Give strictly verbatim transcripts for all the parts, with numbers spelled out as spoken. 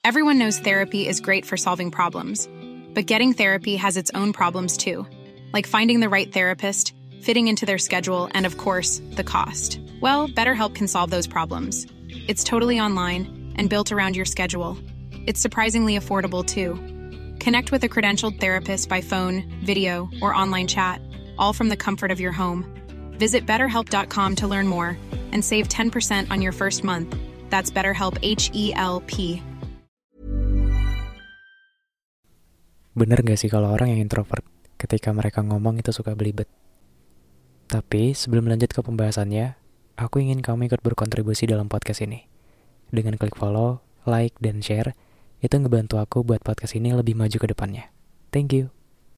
Everyone knows therapy is great for solving problems, but getting therapy has its own problems too, like finding the right therapist, fitting into their schedule, and of course, the cost. Well, BetterHelp can solve those problems. It's totally online and built around your schedule. It's surprisingly affordable too. Connect with a credentialed therapist by phone, video, or online chat, all from the comfort of your home. Visit better help dot com to learn more and save ten percent on your first month. That's BetterHelp, H E L P. Bener gak sih kalau orang yang introvert ketika mereka ngomong itu suka belibet? Tapi sebelum lanjut ke pembahasannya, aku ingin kamu ikut berkontribusi dalam podcast ini. Dengan klik follow, like, dan share, itu ngebantu aku buat podcast ini lebih maju ke depannya. Thank you.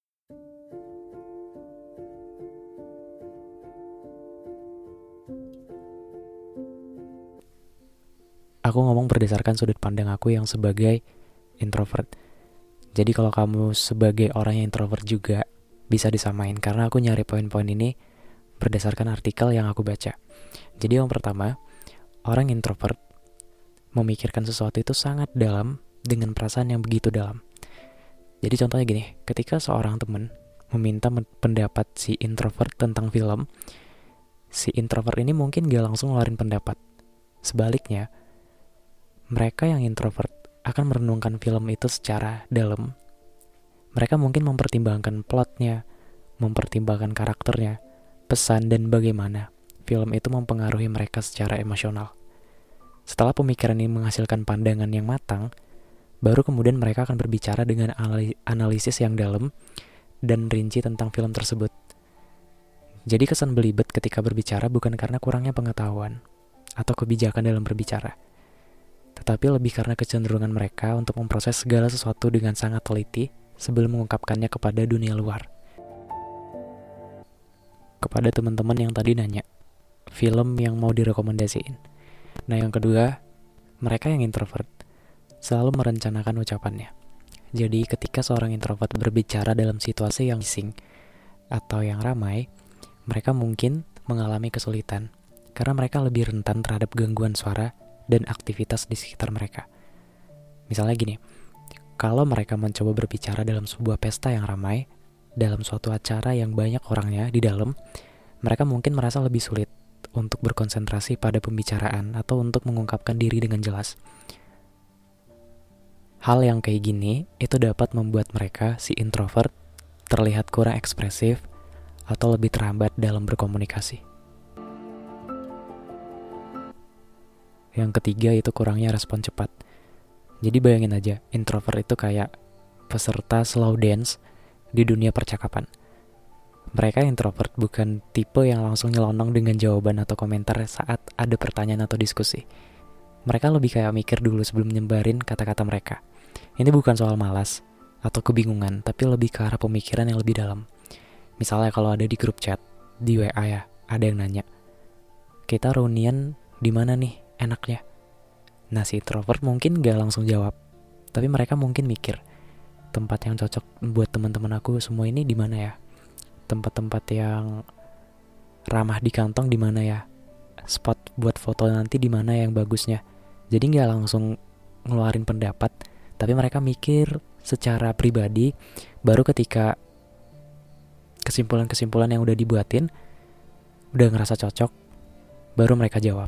Aku ngomong berdasarkan sudut pandang aku yang sebagai introvert. Jadi kalau kamu sebagai orang yang introvert juga bisa disamain, karena aku nyari poin-poin ini berdasarkan artikel yang aku baca. Jadi yang pertama, orang introvert memikirkan sesuatu itu sangat dalam dengan perasaan yang begitu dalam. Jadi contohnya gini, ketika seorang teman meminta pendapat si introvert tentang film, si introvert ini mungkin gak langsung ngeluarin pendapat. Sebaliknya, mereka yang introvert akan merenungkan film itu secara dalam. Mereka mungkin mempertimbangkan plotnya, mempertimbangkan karakternya, pesan, dan bagaimana film itu mempengaruhi mereka secara emosional. Setelah pemikiran ini menghasilkan pandangan yang matang, baru kemudian mereka akan berbicara dengan analisis yang dalam dan rinci tentang film tersebut. Jadi kesan belibet ketika berbicara bukan karena kurangnya pengetahuan atau kebijakan dalam berbicara, tetapi lebih karena kecenderungan mereka untuk memproses segala sesuatu dengan sangat teliti sebelum mengungkapkannya kepada dunia luar. Kepada teman-teman yang tadi nanya, film yang mau direkomendasiin. Nah yang kedua, mereka yang introvert selalu merencanakan ucapannya. Jadi ketika seorang introvert berbicara dalam situasi yang bising atau yang ramai, mereka mungkin mengalami kesulitan karena mereka lebih rentan terhadap gangguan suara dan aktivitas di sekitar mereka. Misalnya gini, kalau mereka mencoba berbicara dalam sebuah pesta yang ramai, dalam suatu acara yang banyak orangnya di dalam, mereka mungkin merasa lebih sulit untuk berkonsentrasi pada pembicaraan atau untuk mengungkapkan diri dengan jelas. Hal yang kayak gini, itu dapat membuat mereka, si introvert, terlihat kurang ekspresif atau lebih terhambat dalam berkomunikasi. Yang ketiga itu kurangnya respon cepat. Jadi bayangin aja, introvert itu kayak peserta slow dance di dunia percakapan. Mereka introvert bukan tipe yang langsung nyelonong dengan jawaban atau komentar saat ada pertanyaan atau diskusi. Mereka lebih kayak mikir dulu sebelum nyebarin kata-kata mereka. Ini bukan soal malas atau kebingungan, tapi lebih ke arah pemikiran yang lebih dalam. Misalnya kalau ada di grup chat, di W A ya, ada yang nanya, kita reunian di mana nih enaknya? Nah si introvert mungkin gak langsung jawab, tapi mereka mungkin mikir, tempat yang cocok buat teman-teman aku semua ini di mana ya? Tempat-tempat yang ramah di kantong di mana ya? Spot buat foto nanti di mana yang bagusnya? Jadi gak langsung ngeluarin pendapat, tapi mereka mikir secara pribadi, baru ketika kesimpulan-kesimpulan yang udah dibuatin udah ngerasa cocok, baru mereka jawab.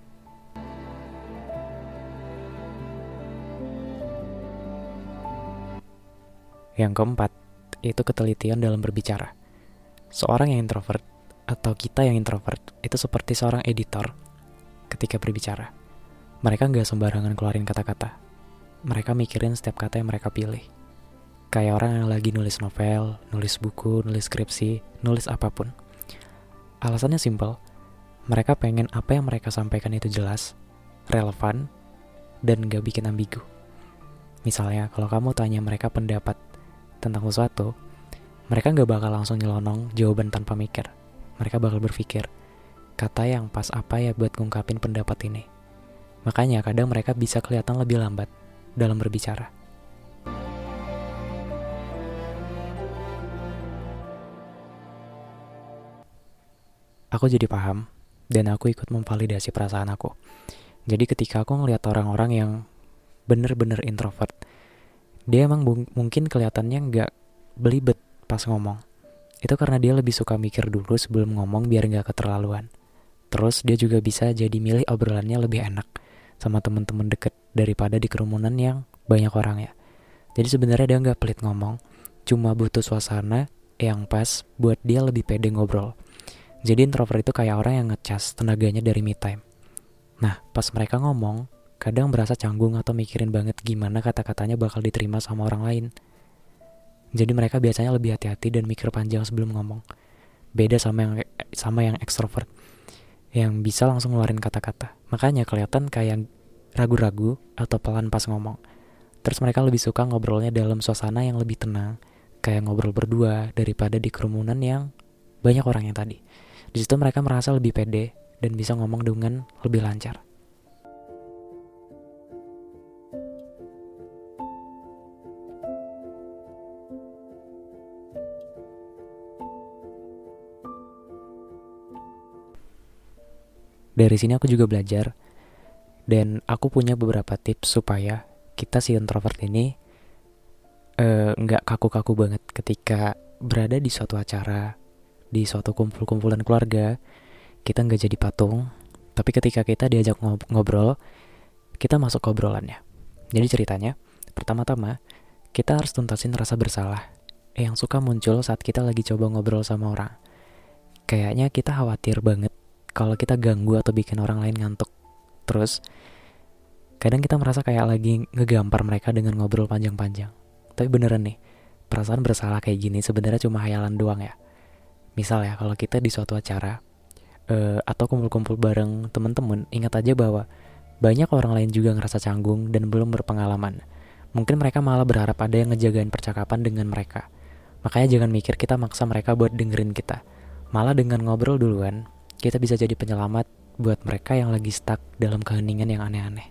Yang keempat, itu ketelitian dalam berbicara. Seorang yang introvert, atau kita yang introvert, itu seperti seorang editor ketika berbicara. Mereka gak sembarangan keluarin kata-kata. Mereka mikirin setiap kata yang mereka pilih. Kayak orang yang lagi nulis novel, nulis buku, nulis skripsi, nulis apapun. Alasannya simpel. Mereka pengen apa yang mereka sampaikan itu jelas, relevan, dan gak bikin ambigu. Misalnya, kalau kamu tanya mereka pendapat tentang sesuatu, mereka gak bakal langsung nyelonong jawaban tanpa mikir. Mereka bakal berpikir, kata yang pas apa ya buat ngungkapin pendapat ini. Makanya kadang mereka bisa kelihatan lebih lambat dalam berbicara. Aku jadi paham, dan aku ikut memvalidasi perasaan aku. Jadi ketika aku ngelihat orang-orang yang bener-bener introvert. Dia emang bung- mungkin kelihatannya nggak belibet pas ngomong. Itu karena dia lebih suka mikir dulu sebelum ngomong biar nggak keterlaluan. Terus dia juga bisa jadi milih obrolannya lebih enak sama teman-teman deket daripada di kerumunan yang banyak orang ya. Jadi sebenarnya dia nggak pelit ngomong, cuma butuh suasana yang pas buat dia lebih pede ngobrol. Jadi introvert itu kayak orang yang ngecas tenaganya dari me time. Nah, pas mereka ngomong, kadang berasa canggung atau mikirin banget gimana kata-katanya bakal diterima sama orang lain. Jadi mereka biasanya lebih hati-hati dan mikir panjang sebelum ngomong. Beda sama yang sama yang ekstrovert, yang bisa langsung ngeluarin kata-kata. Makanya kelihatan kayak ragu-ragu atau pelan pas ngomong. Terus mereka lebih suka ngobrolnya dalam suasana yang lebih tenang, kayak ngobrol berdua daripada di kerumunan yang banyak orang yang tadi. Di situ mereka merasa lebih pede dan bisa ngomong dengan lebih lancar. Dari sini aku juga belajar, dan aku punya beberapa tips supaya kita si introvert ini uh, gak kaku-kaku banget ketika berada di suatu acara, di suatu kumpul-kumpulan keluarga. Kita gak jadi patung, tapi ketika kita diajak ngob- ngobrol, kita masuk ke obrolannya. Jadi ceritanya, pertama-tama, kita harus tuntasin rasa bersalah yang suka muncul saat kita lagi coba ngobrol sama orang. Kayaknya kita khawatir banget kalau kita ganggu atau bikin orang lain ngantuk. Terus, kadang kita merasa kayak lagi ngegampar mereka dengan ngobrol panjang-panjang. Tapi beneran nih, perasaan bersalah kayak gini sebenarnya cuma hayalan doang ya. Misal ya, kalau kita di suatu acara uh, atau kumpul-kumpul bareng teman-teman, ingat aja bahwa banyak orang lain juga ngerasa canggung dan belum berpengalaman. Mungkin mereka malah berharap ada yang ngejagain percakapan dengan mereka. Makanya jangan mikir kita maksa mereka buat dengerin kita. Malah dengan ngobrol duluan, kita bisa jadi penyelamat buat mereka yang lagi stuck dalam keheningan yang aneh-aneh.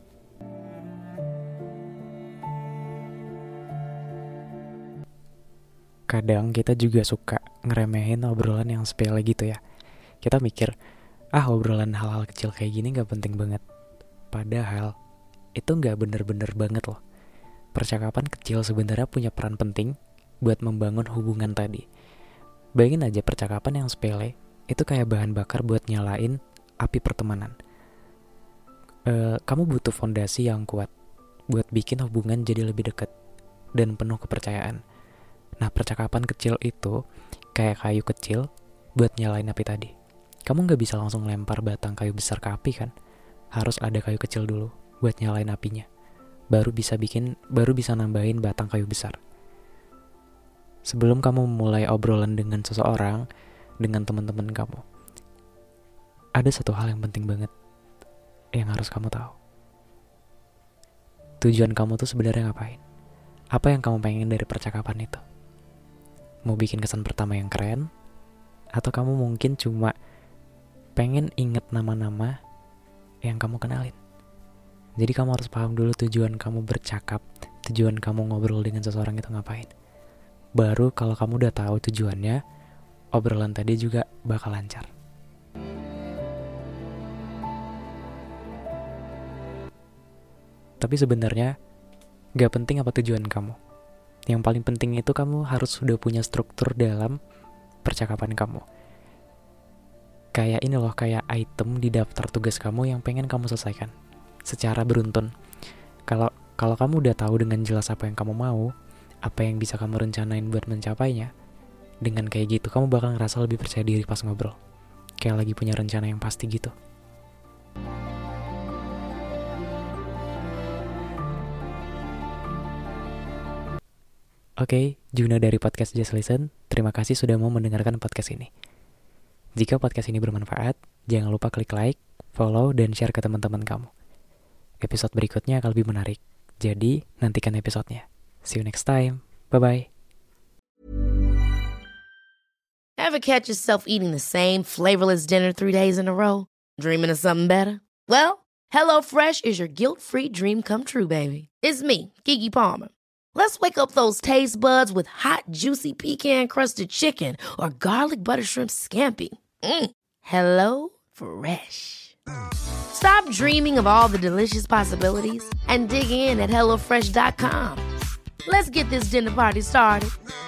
Kadang kita juga suka ngeremehin obrolan yang sepele gitu ya. Kita mikir, ah obrolan hal-hal kecil kayak gini gak penting banget. Padahal, itu gak bener-bener banget loh. Percakapan kecil sebenarnya punya peran penting buat membangun hubungan tadi. Bayangin aja percakapan yang sepele, itu kayak bahan bakar buat nyalain api pertemanan. E, kamu butuh fondasi yang kuat buat bikin hubungan jadi lebih dekat dan penuh kepercayaan. Nah, percakapan kecil itu kayak kayu kecil buat nyalain api tadi. Kamu gak bisa langsung lempar batang kayu besar ke api kan? Harus ada kayu kecil dulu buat nyalain apinya. Baru bisa bikin, baru bisa nambahin batang kayu besar. Sebelum kamu mulai obrolan dengan seseorang, dengan teman-teman kamu, ada satu hal yang penting banget yang harus kamu tahu. Tujuan kamu tuh sebenarnya ngapain? Apa yang kamu pengen dari percakapan itu? Mau bikin kesan pertama yang keren? Atau kamu mungkin cuma pengen inget nama-nama yang kamu kenalin? Jadi kamu harus paham dulu tujuan kamu bercakap, tujuan kamu ngobrol dengan seseorang itu ngapain. Baru kalau kamu udah tahu tujuannya, obrolan tadi juga bakal lancar. Tapi sebenarnya gak penting apa tujuan kamu. Yang paling penting itu kamu harus sudah punya struktur dalam percakapan kamu. Kayak ini loh, kayak item di daftar tugas kamu yang pengen kamu selesaikan secara beruntun. Kalau kalau kamu udah tahu dengan jelas apa yang kamu mau, apa yang bisa kamu rencanain buat mencapainya, dengan kayak gitu kamu bakal ngerasa lebih percaya diri pas ngobrol. Kayak lagi punya rencana yang pasti gitu. Oke, okay, Juna dari podcast Just Listen. Terima kasih sudah mau mendengarkan podcast ini. Jika podcast ini bermanfaat, jangan lupa klik like, follow, dan share ke teman-teman kamu. Episode berikutnya akan lebih menarik. Jadi, nantikan episodenya. See you next time. Bye-bye. Ever catch yourself eating the same flavorless dinner three days in a row? Dreaming of something better? Well, HelloFresh is your guilt-free dream come true, baby. It's me, Keke Palmer. Let's wake up those taste buds with hot, juicy pecan-crusted chicken or garlic butter shrimp scampi. Mm. Hello Fresh. Stop dreaming of all the delicious possibilities and dig in at hello fresh dot com. Let's get this dinner party started.